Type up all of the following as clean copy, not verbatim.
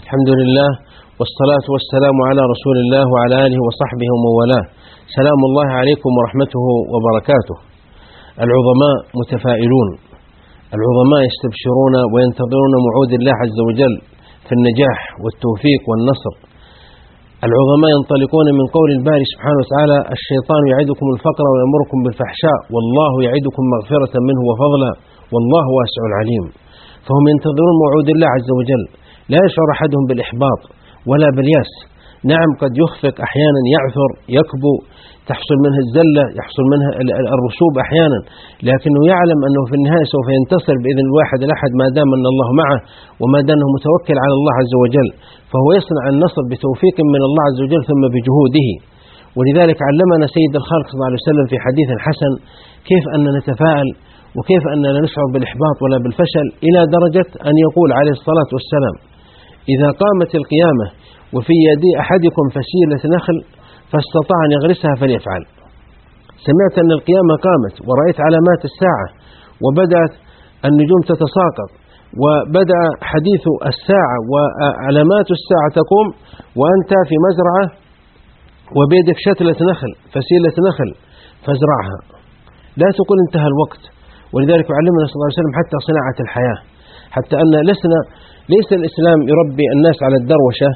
الحمد لله والصلاة والسلام على رسول الله وعلى آله وصحبه ومن والاه. سلام الله عليكم ورحمته وبركاته. العظماء متفائلون، العظماء يستبشرون وينتظرون موعود الله عز وجل في النجاح والتوفيق والنصر. العظماء ينطلقون من قول الباري سبحانه وتعالى: الشيطان يعدكم الفقر ويأمركم بالفحشاء والله يعدكم مغفرة منه وفضلا والله واسع عليم. فهم ينتظرون موعود الله عز وجل، لا يشعر أحدهم بالإحباط ولا بالياس. نعم، قد يخفق أحيانا، يعثر، يكبو، تحصل منه الزلة، يحصل منه الرسوب أحيانا، لكنه يعلم أنه في النهاية سوف ينتصر بإذن الواحد الأحد ما دام أن الله معه وما دام أنه متوكل على الله عز وجل. فهو يصنع النصر بتوفيق من الله عز وجل ثم بجهوده. ولذلك علمنا سيد الخالق صلى الله عليه وسلم في حديث حسن كيف أن نتفاءل وكيف أن لا نشعر بالإحباط ولا بالفشل، إلى درجة أن يقول عليه الصلاة والسلام: إذا قامت القيامة وفي يد أحدكم فسيلة نخل فاستطاع أن يغرسها فليفعل. سمعت أن القيامة قامت ورأيت علامات الساعة وبدأت النجوم تتساقط وبدأ حديث الساعة وعلامات الساعة تقوم، وأنت في مزرعة وبيدك شتلة نخل، فسيلة نخل، فازرعها، لا تقول انتهى الوقت. ولذلك علمنا صلى الله عليه وسلم حتى صناعة الحياة، حتى أن ليس الإسلام يربي الناس على الدروشة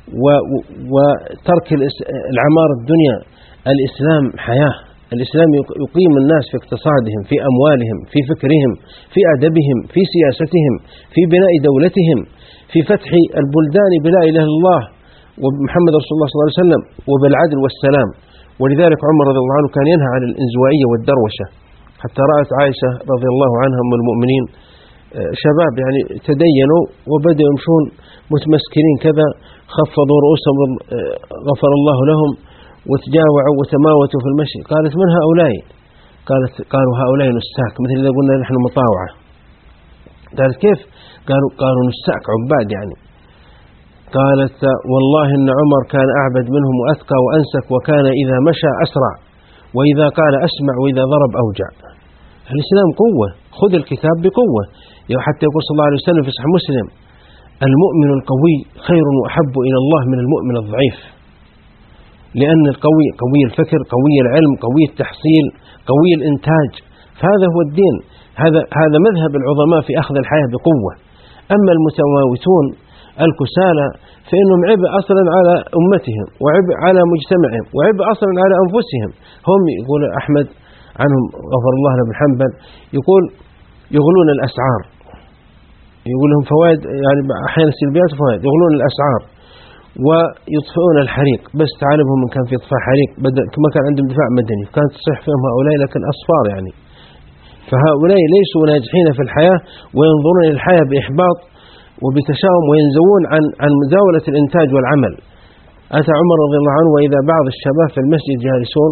وترك العمار الدنيا. الإسلام حياة، الإسلام يقيم الناس في اقتصادهم، في أموالهم، في فكرهم، في أدبهم، في سياستهم، في بناء دولتهم، في فتح البلدان بلا إله إلا الله ومحمد رسول الله صلى الله عليه وسلم وبالعدل والسلام. ولذلك عمر رضي الله عنه كان ينهى عن الإنزوائية والدروشة، حتى رأت عائشة رضي الله عنها أم المؤمنين شباب يعني تدينوا وبدأوا يمشون متمسكرين كذا، خفضوا رؤوسهم غفر الله لهم، وتجاوعوا وتماوتوا في المشي. قالت: من هؤلاء؟ قالوا: هؤلاء نساك، مثل إذا قلنا نحن مطاوعة. قالت: كيف؟ قالوا نساك، عباد يعني. قالت: والله إن عمر كان أعبد منهم وأتقى وأنسك، وكان إذا مشى أسرع، وإذا قال أسمع، وإذا ضرب أوجع. الإسلام قوة، خذ الكتاب بقوة. حتى يقول صلى الله عليه وسلم في صحيح مسلم: المؤمن القوي خير وأحب إلى الله من المؤمن الضعيف. لأن القوي قوي الفكر، قوي العلم، قوي التحصيل، قوي الإنتاج. فهذا هو الدين، هذا مذهب العظماء في أخذ الحياة بقوة. أما المتماوتون الكسالى فإنهم عبء أصلا على أمتهم وعبء على مجتمعهم وعبء أصلا على أنفسهم. هم يقول أحمد عنهم غفر الله له بن حنبل، يقول يغلون الأسعار، يقول لهم فوائد، يعني أحيانا سلبيات وفوائد. يغلون الأسعار ويطفئون الحريق، بس تعلمهم من كان في إطفاء حريق كما كان عندهم دفاع مدني، كانت تصيح فيهم هؤلاء لكن أصفار يعني. فهؤلاء ليسوا ناجحين في الحياة وينظرون إلى الحياة بإحباط وبتشاؤم وينزوون عن مزاولة الإنتاج والعمل. أتى عمر رضي الله عنه وإذا بعض الشباب في المسجد جالسون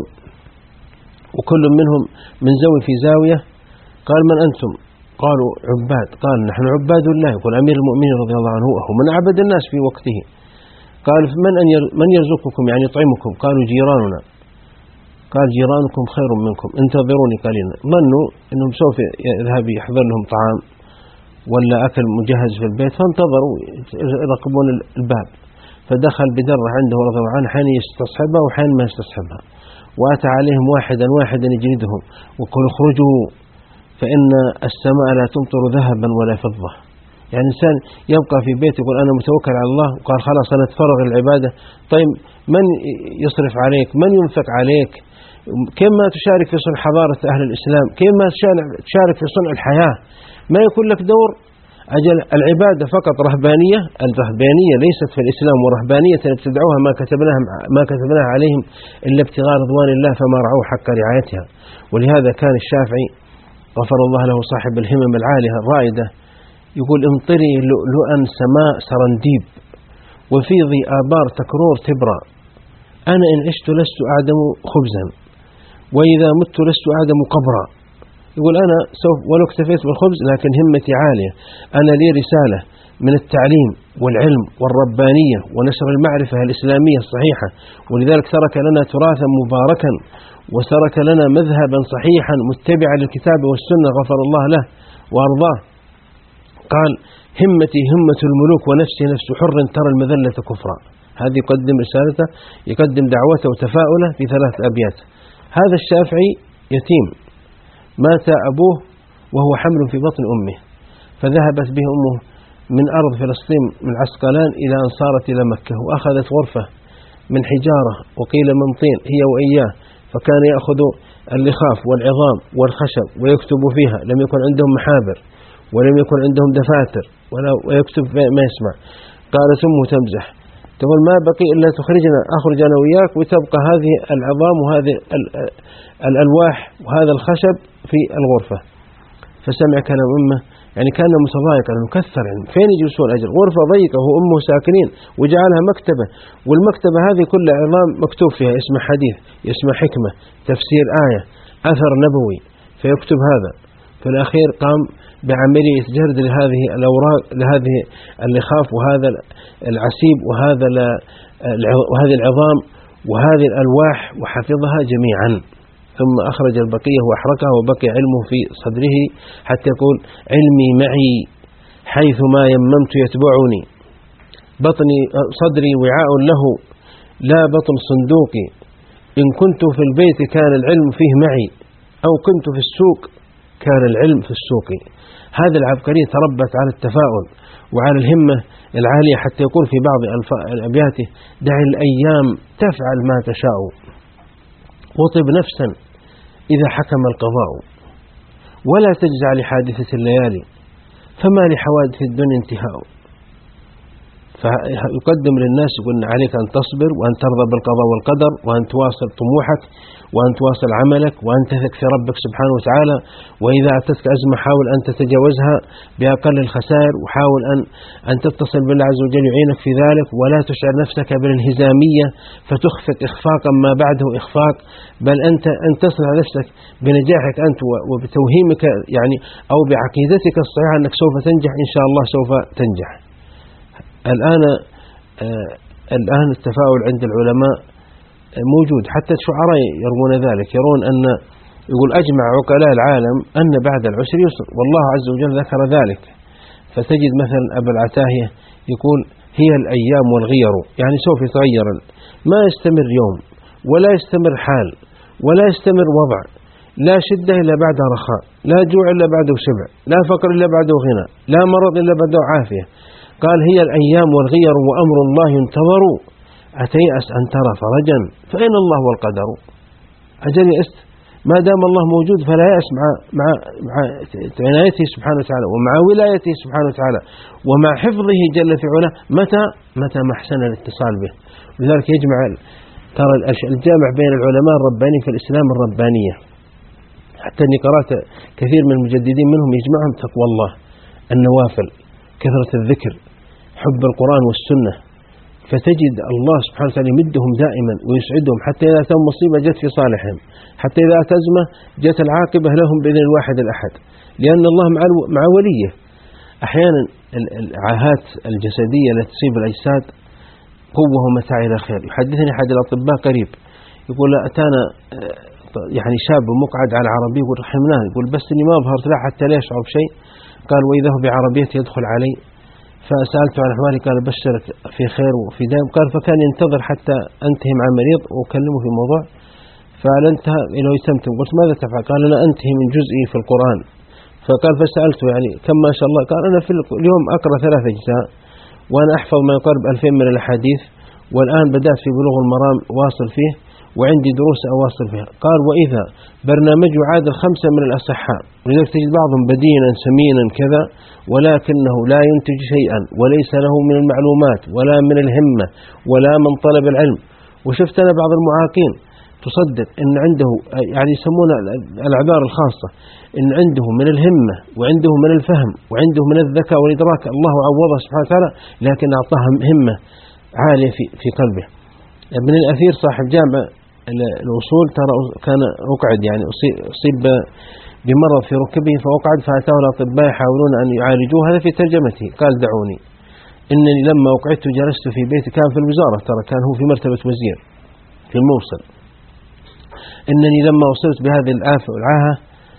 وكل منهم منزوي في زاوية. قال: من أنتم؟ قالوا: عباد. قال: نحن عباد الله. يقول أمير المؤمنين رضي الله عنه هو من أعبد الناس في وقته. قال: من يرزقكم يعني يطعمكم؟ قالوا: جيراننا. قال: جيرانكم خير منكم، انتظروني قليلا. ظنوا أنهم سوف يذهب يحضر لهم طعام ولا أكل مجهز في البيت، فانتظروا يراقبون الباب. فدخل بدره عنده رضي الله عنه، حين يستصحبها وحين ما يستصحبها، وأتى عليهم واحدا واحدا يجلدهم وقال: اخرجوا فإن السماء لا تمطر ذهبا ولا فضة. يعني إنسان يبقى في بيت يقول أنا متوكل على الله، وقال خلاص أنا أتفرغ العبادة. طيب من يصرف عليك؟ من ينفق عليك؟ كيف ما تشارك في صنع حضارة أهل الإسلام؟ كيف ما تشارك في صنع الحياة؟ ما يكون لك دور؟ أجل العبادة فقط رهبانية. الرهبانية ليست في الإسلام، ورهبانية ابتدعوها ما كتبناها عليهم إلا ابتغاء رضوان الله فما رعوه حق رعايتها. ولهذا كان الشافعي غفر الله له صاحب الهمم العالية الرائدة يقول: امطري لؤلؤا سماء سرنديب وفيضي آبار تكرور تبرى، أنا إن عشت لست أعدم خبزا وإذا مت لست أعدم قبرا. يقول أنا سوف ولو اكتفيت بالخبز لكن همتي عالية، أنا لي رسالة من التعليم والعلم والربانية ونشر المعرفة الإسلامية الصحيحة. ولذلك ترك لنا تراثا مباركا وترك لنا مذهبا صحيحا متبعا للكتاب والسنة غفر الله له وأرضاه. قال: همتي همة الملوك ونفسي نفس حر ترى المذلة كفرا. هذه يقدم رسالته، يقدم دعوته وتفاؤله في 3 أبيات. هذا الشافعي يتيم، مات أبوه وهو حمل في بطن أمه، فذهبت به أمه من أرض فلسطين من عسقلان إلى أن صارت إلى مكة، وأخذت غرفة من حجارة وقيل من طين هي وإياه، فكان يأخذ اللخاف والعظام والخشب ويكتب فيها، لم يكن عندهم محابر ولم يكن عندهم دفاتر ويكتب ما يسمع. قالت أمه تمزح تقول ما بقي إلا تخرجنا، أخرج أنا وياك وتبقى هذه العظام وهذه الألواح وهذا الخشب في الغرفة. فسمع كلام أمه، يعني كان متضايق لأنه كثر، يعني فين يجلسون الأجر؟ غرفة ضيقة وأمه ساكنين، وجعلها مكتبة، والمكتبة هذه كلها عظام مكتوب فيها يسمع حديث، يسمع حكمة، تفسير آية، أثر نبوي، فيكتب هذا. في الأخير قام بعملية جرد لهذه الأوراق، لهذه اللخاف وهذا العسيب وهذه العظام وهذه الألواح، وحفظها جميعا، ثم أخرج البقية وأحرقها، وبقي علمه في صدره حتى يقول علمي معي حيث ما يممت يتبعني، بطني صدري وعاء له لا بطن صندوقي، إن كنت في البيت كان العلم فيه معي، أو كنت في السوق كان العلم في السوق. هذا العبقري تربت على التفاؤل وعلى الهمة العالية، حتى يقول في بعض أبياته دع الأيام تفعل ما تشاء، وطب نفسا إذا حكم القضاء، ولا تجزع لحادثة الليالي فما لحوادث الدنيا انتهاء. فيقدم للناس يقول عليك أن تصبر، وأن ترضى بالقضاء والقدر، وأن تواصل طموحك، وأن تواصل عملك، وأن تثق في ربك سبحانه وتعالى، وإذا أتتك أزمة حاول أن تتجاوزها بأقل الخسائر، وحاول أن تتصل بالله عز وجل يعينك في ذلك، ولا تشعر نفسك بالانهزامية فتخفق إخفاقا ما بعده إخفاق، بل أن تصنع نفسك بنجاحك أنت وبتوهيمك يعني أو بعقيدتك الصحيحة أنك سوف تنجح، إن شاء الله سوف تنجح. الآن التفاؤل عند العلماء موجود، حتى الشعراء يرون ذلك، يرون أن يقول أجمع عقلاء العالم أن بعد العسر يسر، والله عز وجل ذكر ذلك. فتجد مثلا أبا العتاهية يقول هي الأيام والغير، يعني سوف يتغير، ما يستمر يوم ولا يستمر حال ولا يستمر وضع، لا شدة إلا بعد رخاء، لا جوع إلا بعده شبع، لا فقر إلا بعده غنى، لا مرض إلا بعده عافية. قال هي الأيام والغير وأمر الله ينتظر، أتيأس أن ترى فرجا فأين الله والقدر. أجل يأست ما دام الله موجود فلا يأس مع عنايته سبحانه وتعالى، ومع ولايته سبحانه وتعالى، ومع حفظه جل في علاه، متى ما أحسن الاتصال به. ولذلك يجمع ترى الجامع بين العلماء الربانيين في الإسلام الربانية، حتى أني قرأت كثير من المجددين منهم يجمعهم تقوى الله، النوافل، كثرة الذكر، حب القرآن والسنة، فتجد الله سبحانه وتعالى يمدهم دائما ويسعدهم، حتى إذا أتهم مصيبة جت في صالحهم، حتى إذا أتى أزمة جت العاقبة لهم بإذن الواحد الأحد، لأن الله مع وليه. أحيانا العاهات الجسدية التي تصيب الأجساد قوة ومتاع إلى خير. يحدثني أحد الأطباء قريب يقول أتانا يعني شاب مقعد على عربية، يقول رحمناه، يقول بس إني ما ظهرت له حتى لا يشعر بشيء. قال وإذا هو بعربيته يدخل علي، فسألته عن أحوالي قال بشرك في خير وفي دائم. قال فكان ينتظر حتى أنتهي مع المريض وأكلمه في موضوع، فلانتهى إلى يتمتم. قلت ماذا تفعل؟ قال أنا أنتهي من جزئي في القرآن. فقال فسألته يعني كم ما شاء الله؟ قال أنا في اليوم أقرأ 3 أجزاء، وأنا أحفظ ما يقارب 2000 من الأحاديث، والآن بدأت في بلوغ المرام واصل فيه، وعندي دروس أواصل فيها. قال وإذا برنامج يعادل 5 من الأصحاء، ولذلك تجد بعضهم بدينا سمينا كذا، ولكنه لا ينتج شيئا، وليس له من المعلومات ولا من الهمة ولا من طلب العلم. وشفت أنا بعض المعاقين تصدق إن عنده يعني يسمون العبارة الخاصة إن عنده من الهمة وعنده من الفهم وعنده من الذكاء والإدراك، الله عوضه سبحانه وتعالى، لكن أعطاها همة عالية في قلبه. ابن الأثير صاحب جامع الوصول ترى كان أقعد، يعني أصيب بمرض في ركبه فأقعد، فأتاه الأطباء يحاولون أن يعالجوه. هذا في ترجمته. قال دعوني إنني لما أقعدت جلست في بيتي، كان في الوزارة، ترى كان هو في مرتبة وزير في الموصل. إنني لما وصلت بهذه الآفة والعاهة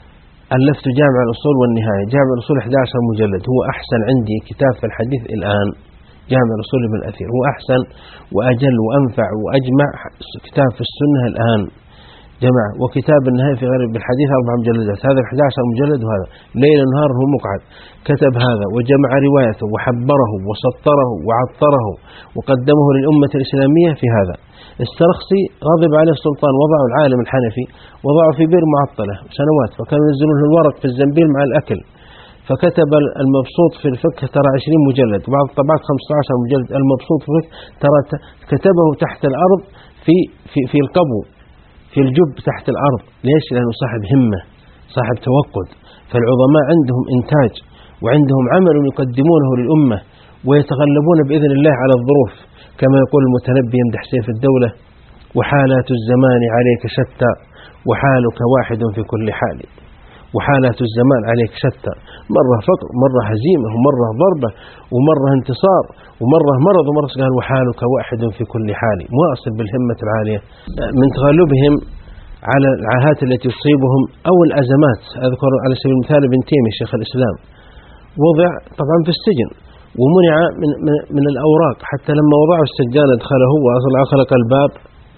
ألفت جامع الأصول والنهاية. جامع الأصول 11 مجلد، هو أحسن عندي كتاب في الحديث الآن. جامع الأصول ابن الأثير هو أحسن وأجل وأنفع وأجمع كتاب في السنة الآن جمع. وكتاب النهاية في غريب الحديث 4 مجلدات، هذا 11 مجلد، وهذا ليل نهار هو مقعد كتب هذا وجمع روايته وحبره وسطره وعطره وقدمه للأمة الإسلامية في هذا. السرخسي غضب عليه السلطان، وضعه العالم الحنفي، وضعه في بئر معطلة سنوات، فكانوا ينزلون الورق في الزنبيل مع الأكل. فكتب المبسوط في الفقه ترى 20 مجلد، بعض الطبعات 15 مجلد. المبسوط في الفقه ترى كتبه تحت الأرض في القبو، في الجب تحت الأرض. ليش؟ لأنه صاحب همة، صاحب توقد. فالعظماء عندهم إنتاج وعندهم عمل يقدمونه للأمة، ويتغلبون بإذن الله على الظروف. كما يقول المتنبي يمدح سيف الدولة: وحالات الزمان عليك شتى وحالك واحد في كل حال. وحالات الزمان عليك شتى، مرة فقر، مرة هزيمة، ومرة ضربة، ومرة انتصار، ومرة مرض، ومرة قال وحالك واحد في كل حال. مواصل بالهمة العالية. من تغلبهم على العاهات التي تصيبهم أو الأزمات، أذكر على سبيل المثال ابن تيمية شيخ الإسلام، وضع طبعا في السجن ومنع من الأوراق، حتى لما وضعوا السجان أدخله وأغلق الباب.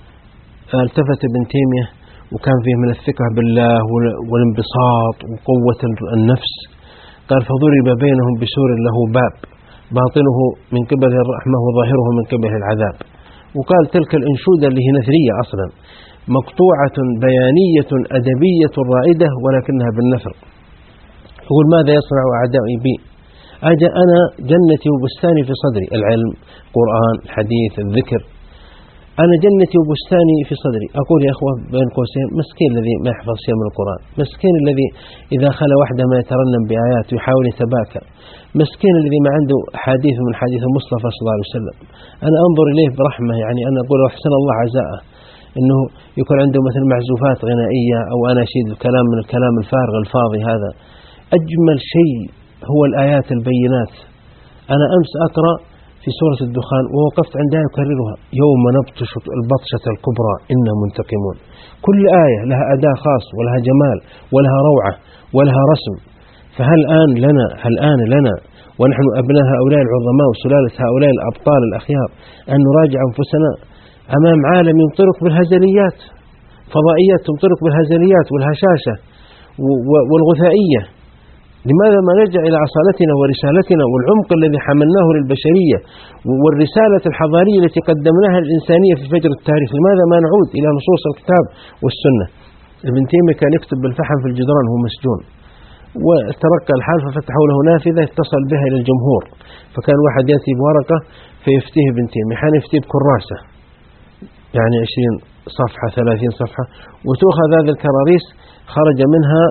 التفت ابن تيمية وكان فيه من الثقة بالله والانبساط وقوة النفس، قال: فضرب بينهم بسور له باب باطنه من قبل الرحمة وظاهره من قبل العذاب. وقال: تلك الأنشودة اللي هي نثرية أصلا، مقطوعة بيانية أدبية رائدة ولكنها بالنثر. يقول: ماذا يصنع أعدائي بي؟ أنا جنتي وبستاني في صدري، العلم، القرآن، الحديث، الذكر. أنا جنتي وبستاني في صدري. أقول يا أخوة بين قوسين: مسكين الذي ما يحفظ شيء من القرآن، مسكين الذي إذا خلى وحده ما يترنم بآيات ويحاول يتباكى، مسكين الذي ما عنده حديث من حديث المصطفى صلى الله عليه وسلم. أنا أنظر إليه برحمة، يعني أنا أقول أحسن الله عزاءه إنه يكون عنده مثل معزوفات غنائية أو أناشيد الكلام من الكلام الفارغ الفاضي هذا. أجمل شيء هو الآيات البينات. أنا أمس أقرأ في سورة الدخان ووقفت عندها يكررها: يوم نبطش البطشة الكبرى إنا منتقمون. كل آية لها أداء خاص ولها جمال ولها روعة ولها رسم. فهل الآن لنا ونحن أبناء هؤلاء العظماء وسلالة هؤلاء الأبطال الأخيار أن نراجع أنفسنا أمام عالم ينطلق بالهزليات، فضائيات تنطلق بالهزليات والهشاشة والغثائية؟ لماذا ما نرجع إلى أصالتنا ورسالتنا والعمق الذي حملناه للبشرية والرسالة الحضارية التي قدمناها للإنسانية في فجر التاريخ؟ لماذا ما نعود إلى نصوص الكتاب والسنة؟ ابن تيمية كان يكتب بالفحم في الجدران وهو مسجون، وترك الحال ففتحوا له نافذة اتصل بها إلى الجمهور، فكان واحد يأتي بورقة فيفتيه ابن تيمية، حين يفتيه بكراسة يعني 20 صفحة 30 صفحة، وتأخذ هذه الكراريس خرج منها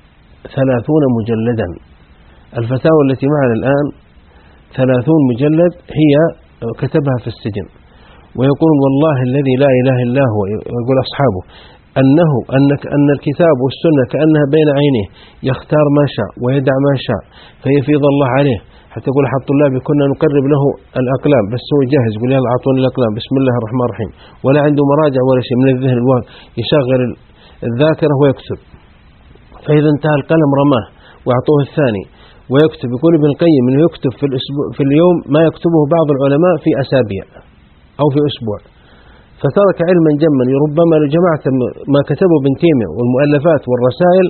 30 مجلدا. الفتاوى التي معنا الآن 30 مجلد هي كتبها في السجن. ويقول: والله الذي لا إله إلا هو، يقول أصحابه أن الكتاب والسنة كأنها بين عينيه، يختار ما شاء ويدع ما شاء فيفيض الله عليه. حتى يقول أحد طلابي: كنا نقرب له الأقلام بس هو جاهز، يقول: يلا أعطوني الأقلام، بسم الله الرحمن الرحيم، ولا عنده مراجع ولا شيء من الذهن الواقع، يشغل الذاكرة ويكتب. فإذا انتهى القلم رماه وأعطوه الثاني ويكتب. يقول ابن القيم إنه يكتب في اليوم ما يكتبه بعض العلماء في أسابيع أو في أسبوع. فترك علما جما. ربما لو جمعت ما كتبه ابن تيمية والمؤلفات والرسائل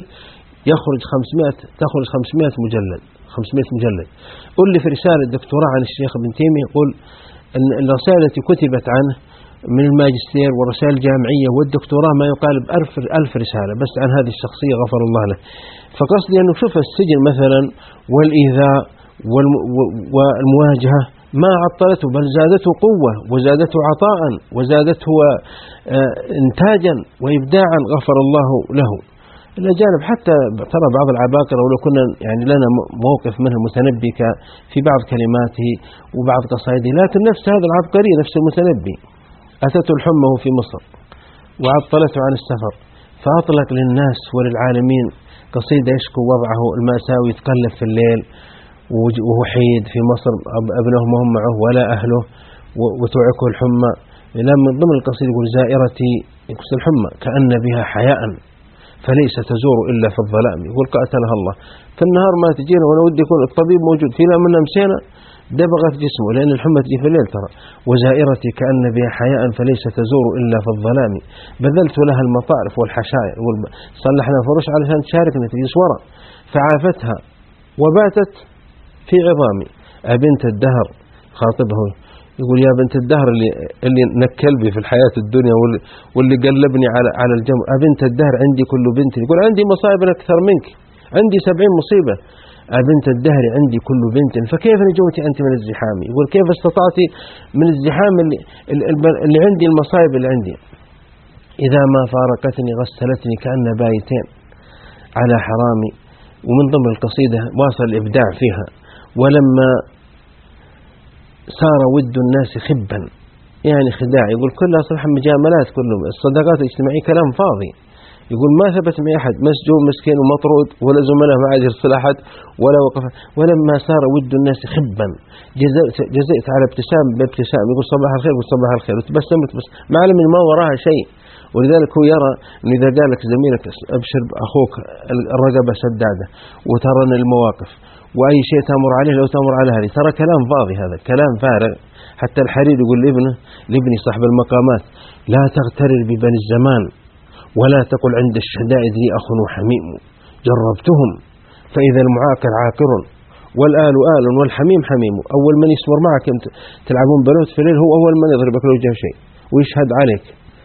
تخرج 500 مجلد. 500 مجلد. قل لي في رسالة دكتوراه عن الشيخ ابن تيمية، قل أن الرسائل التي كتبت عنه من الماجستير والرسائل الجامعية والدكتوراه ما يقارب 1000 رسالة بس عن هذه الشخصية غفر الله له. فقصدي أنه شوف السجن مثلا والإيذاء والمواجهة ما عطلته، بل زادته قوة وزادته عطاء وزادته إنتاجا وإبداعا غفر الله له. الأجانب حتى ترى بعض العباقرة، ولو كنا يعني لنا موقف منه المتنبي في بعض كلماته وبعض قصائده، لكن نفس هذا العبقري نفس المتنبي أتته الحمى في مصر وعطلته عن السفر، فأطلق للناس وللعالمين قصيدة يشكو وضعه المأساوي، يتقلب في الليل وهو حيد في مصر، ابنه ما هم معه ولا أهله وتوعكه الحمى. من ضمن القصيدة يقول: زائرتي يقصد الحمى كأن بها حياء فليس تزور إلا في الظلام. يقول قاتلها الله، في النهار ما تجينا وأنا ودي يكون الطبيب موجود، فينا منا مشينا دبغت جسمه لأن الحمى تجي في الليل ترى. وزائرتي كأن بها حياء فليس تزور إلا في الظلام. بذلت لها المطارف والحشائر، صلحنا فرش علشان تشاركنا تجلس ورا، فعافتها وباتت في عظامي. أبنت الدهر خاطبه يقول يا بنت الدهر اللي نكلبي في الحياة الدنيا واللي قلبني على الجمر، أبنت الدهر عندي كل بنت. يقول عندي مصائب أكثر منك، عندي 70 مصيبة. أبنت الدهر عندي كل بنت فكيف نجوتي أنت من الزحام. يقول كيف استطعتي من الزحام اللي عندي، المصائب اللي عندي. إذا ما فارقتني غسلتني كأن بايتين على حرامي. ومن ضمن القصيدة واصل الإبداع فيها: ولما صار ود الناس خبا، يعني خداع. يقول كلها صراحة مجاملات، كلهم الصداقات الاجتماعية كلام فاضي. يقول ما ثبت من أحد، مسجون مسكين ومطرود ولا زملاء ما عاد يرسل أحد ولا وقف. ولما صار ود الناس خبا جزئت على ابتسام بابتسام. يقول صباح الخير، يقول صباح الخير، وتبسمت بس ما علم ما وراها شيء. ولذلك هو يرى أنه إذا قال لك زميلك أبشر أخوك الرقبة سدادة وترن المواقف وأي شيء تأمر عليه لو تأمر على هذه، ترى كلام فاضي، هذا كلام فارغ. حتى الحرير يقول لابني صاحب المقامات: لا تغترر ببني الزمان ولا تقل عند الشدائد لي أخ وحميم، جربتهم فإذا المعاقر عاقر والآل آل والحميم حميم. أول من يسمر معك تلعبون بلوت في الليل هو أول من يضربك لو جاء شيء ويشهد عليك.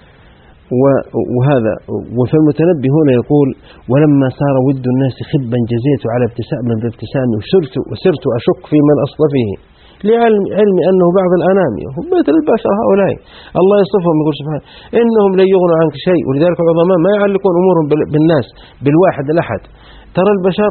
وهذا. وفي المتنبي هنا يقول: ولما صار ود الناس خبا جزيت على ابتسام بابتسامي وسرت أشك في من أصطفيه لعلمي أنه بعض الأنام. هم مثل البشر هؤلاء، الله يصفهم يقول سبحانه: إنهم لن يغنوا عنك شيء. ولذلك العظماء ما يعلقون أمورهم بالناس بالواحد الأحد. ترى البشر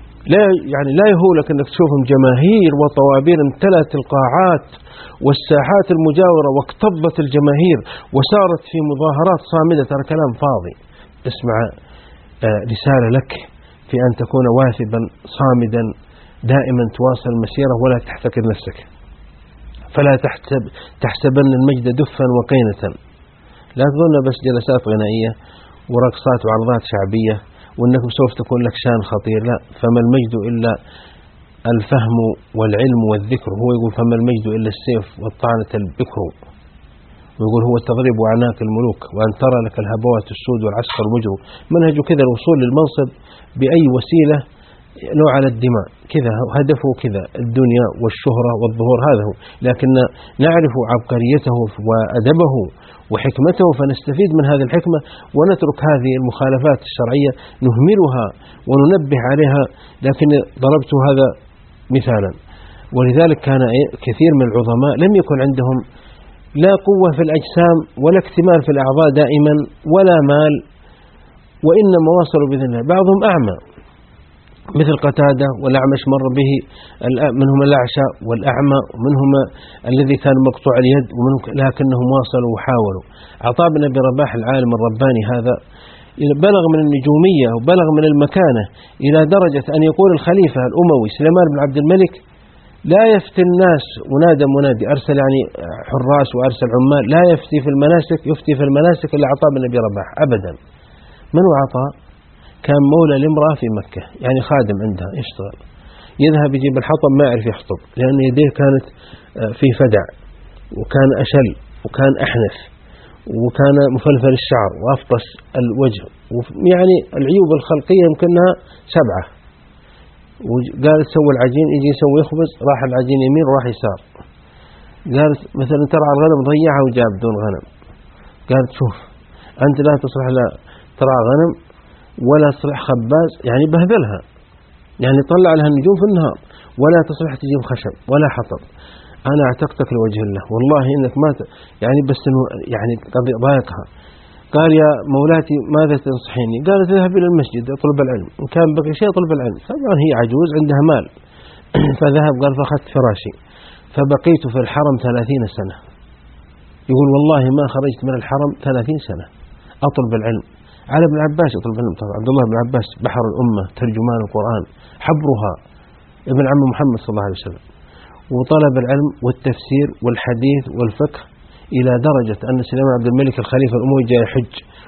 لا يهولك أنك تشوفهم جماهير وطوابير امتلأت القاعات والساحات المجاورة واكتظت الجماهير وسارت في مظاهرات صامدة. ترى كلام فاضي. اسمع رسالة لك في أن تكون واثبا صامدا دائما تواصل المسيرة ولا تحتكر نفسك. فلا تحسبن المجد دفا وقينة. لا تظن بس جلسات غنائية ورقصات وعرضات شعبية وأنك سوف تكون لك شان خطير. لا، فما المجد إلا الفهم والعلم والذكر. هو يقول: فما المجد إلا السيف والطعنة البكر. ويقول: هو التضريب وعناك الملوك وأن ترى لك الهبوات السود والعسكر المجرم. منهجه كذا الوصول للمنصب بأي وسيلة نوع على الدماء، كذا هدفه، كذا الدنيا والشهرة والظهور، هذا هو. لكن نعرف عبقريته وأدبه وحكمته فنستفيد من هذه الحكمة ونترك هذه المخالفات الشرعية نهملها وننبه عليها. لكن ضربت هذا مثالا. ولذلك كان كثير من العظماء لم يكن عندهم لا قوة في الأجسام ولا اكتمال في الأعضاء دائما ولا مال، وإنما وصلوا بإذن الله. بعضهم أعمى مثل قتادة والأعمش مر به، منهم الأعشى والأعمى ومنهم الذي كان مقطوع اليد، لكنهم واصلوا وحاولوا. عطاء بن أبي رباح العالم الرباني هذا بلغ من النجومية وبلغ من المكانة إلى درجة أن يقول الخليفة الأموي سليمان بن عبد الملك: لا يفتي الناس، ونادى منادي، أرسل يعني حراس وأرسل عمال، لا يفتي في المناسك إلا عطاء بن أبي رباح أبدا. من هو عطاء؟ كان مولى لامرأة في مكة، يعني خادم عندها يشتغل، يذهب يجيب الحطب ما يعرف يحطب لأن يديه كانت في فدع وكان أشل وكان أحنف وكان مفلفل الشعر وأفطس الوجه، يعني العيوب الخلقية يمكنها 7. وقالت سوى العجين، يجي يسوي خبز، راح العجين يمين وراح يسار. قالت مثلا ترعى الغنم، ضيعها وجاب دون غنم. قالت شوف أنت لا تصلح لا ترعى غنم ولا تصلح خباز، يعني بهذلها، يعني طلع لها النجوم في النهار، ولا تصلح تجيب خشب ولا حطب. أنا اعتقتك لوجه الله والله إنك ما يعني بس إنه يعني قد ضايقها. قال: يا مولاتي ماذا تنصحيني؟ قالت: اذهب إلى المسجد اطلب العلم، إن كان بقي شيء اطلب العلم. طبعا هي عجوز عندها مال. فذهب قال: فأخذت فراشي فبقيت في الحرم 30 سنة. يقول: والله ما خرجت من الحرم 30 سنة أطلب العلم. على ابن عباس يطلب العلم طبعا، عبد الله بن عباس بحر الأمة ترجمان القرآن حبرها ابن عم محمد صلى الله عليه وسلم. وطلب العلم والتفسير والحديث والفقه إلى درجة أن سليمان عبد الملك الخليفة الأموي جاء يحج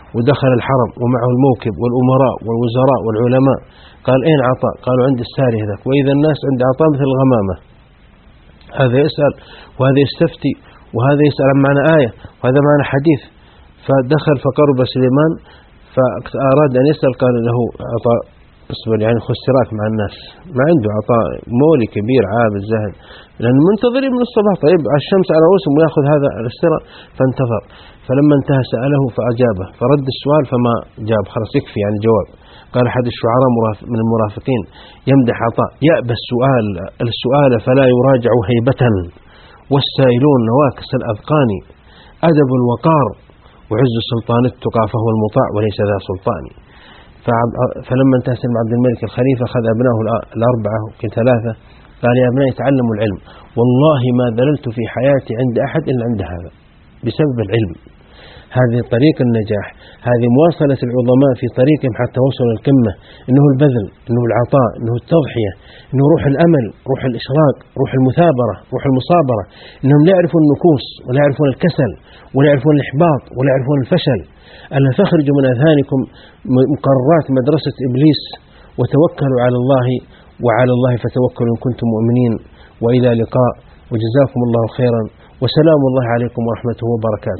ودخل الحرم ومعه الموكب والأمراء والوزراء والعلماء، قال أين عطاء؟ قالوا عند الساري هذاك. وإذا الناس عند عطاء مثل الغمامة، هذا يسأل وهذا يستفتي وهذا يسأل عن معنى آية وهذا معنى حديث. فدخل فقرب سليمان فأراد أن يسأل، قال له عطاء اصبر يعني خذ اشتراك مع الناس، ما عنده عطاء مولي كبير عابد زاهد، لأن منتظرين من الصباح، طيب الشمس على رؤوسهم ويأخذ هذا الاشتراك. فانتظر، فلما انتهى سأله فأجابه، فرد السؤال فما جاب، خلاص يكفي يعني جواب. قال أحد الشعراء من المرافقين يمدح عطاء: يأبى السؤال فلا يراجع هيبة، والسائلون نواكس الأذقان، أدب الوقار وعز سلطان التقى فهو المطاع وليس ذا سلطان. فلما انتهى سلم عبد الملك الخليفة أخذ أبنائه الأربعة وكان ثلاثة، قال: يا أبنائي تعلموا العلم، والله ما ذللت في حياتي عند أحد إلا عند هذا، بسبب العلم. هذه طريق النجاح، هذه مواصلة العظماء في طريقهم حتى وصلوا القمة، إنه البذل، إنه العطاء، إنه التضحية، إنه روح الأمل، روح الإشراق، روح المثابرة، روح المصابرة، إنهم لا يعرفون النكوس ولا يعرفون الكسل ولا يعرفون الإحباط ولا يعرفون الفشل. ألا تخرجوا من أذهانكم مقررات مدرسة إبليس، وتوكلوا على الله، وعلى الله فتوكلوا إن كنتم مؤمنين. وإلى لقاء، وجزاكم الله خيرا، وسلام الله عليكم ورحمته وبركاته.